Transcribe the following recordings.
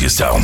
edição.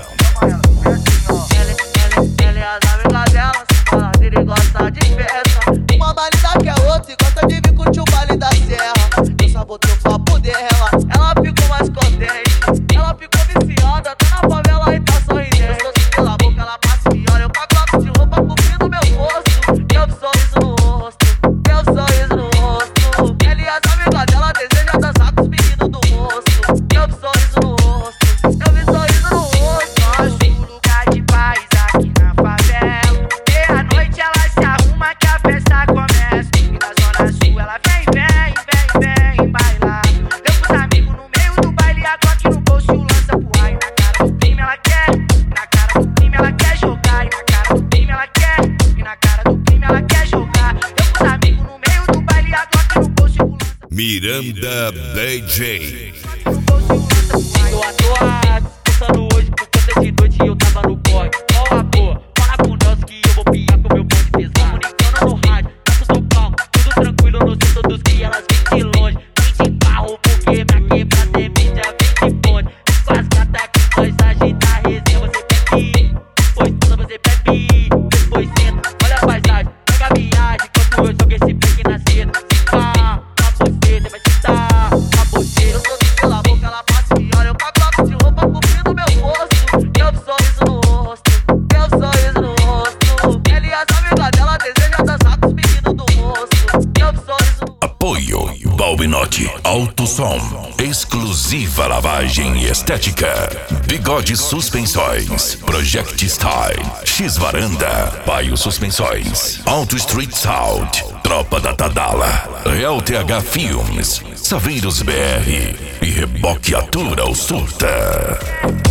Ela é as amigas dela, se fala dele gosta de festa. Uma marida que é outra e gosta de vir curtir o baile da serra. Eu só botei o papo dela, ela ficou mais contente. Ela ficou viciada, tá na favela e tá sorridente. Eu sou assim pela boca, ela passa e olha. Eu com a Glock de roupa cobrindo meu rosto. Meu sorriso no rosto, meu sorriso no rosto. Ela e as amigas dela desejam dançar com os meninos do rosto. Meu sorriso no rosto, meu sorriso no rosto. Nosso lugar de paz aqui na favela. Meia-noite ela se arruma que a festa começa. E na zona sul ela vem bailar. Eu com os amigos no meio do baile, a Glock no bolso lança pro ar. E na cara do crime ela quer, na cara do crime ela quer jogar. E na cara do crime ela quer, e na cara do crime ela quer jogar. Eu com os amigos no meio do baile, a Glock no bolso lança. Miranda DJ. Tô atuado, pensando hoje por conta de noite e eu tava no corre. Qual a boa? Fala com o Nelson que eu vou piar com meu bonde pesado. Comunicando no rádio, tá tudo calmo, tudo tranquilo no centro dos que elas vêm de longe. Vem de carro porque pra quebrada é mídia, vem de bonde. Com as gatas que nós agita a resenha, você bebe, depois pula, você bebe, depois senta. Olha a paisagem, pega a viagem, enquanto eu jogo esse pique na cena. Se pá, a você, vai sentar, a você. Eu sou pela boca, ela passa e olha. Eu com a Glock de roupa cobrindo meu rosto. Meu sorriso no rosto, meu sorriso no rosto. Ela e as amigas dela desejam dançar com os meninos do rosto. Meu sorriso no rosto. Apoio Balbinotti Alto Som. Exclusiva lavagem e estética. Bigode Suspensões. Project Style. X Varanda. Paio Suspensões. Auto Street Sound. Tropa da Tadala. Real TH Filmes. Saveiros BR. E Reboque Atura o Surta.